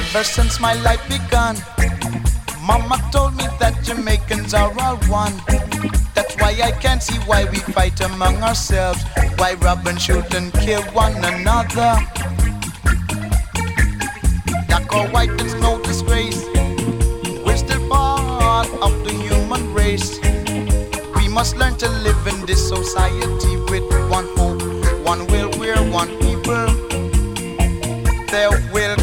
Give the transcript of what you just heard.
Ever since my life begun, Mama told me that Jamaicans are all one. That's why I can't see why we fight among ourselves, why rob and shoot and kill one another. Black or white, it's no disgrace. We're still part of the human race. We must learn to live in this society with one hope, one will, we're one people. There will